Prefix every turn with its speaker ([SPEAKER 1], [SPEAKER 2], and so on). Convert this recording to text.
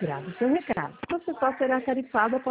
[SPEAKER 1] Grave o seu recado. Sua resposta será tarifada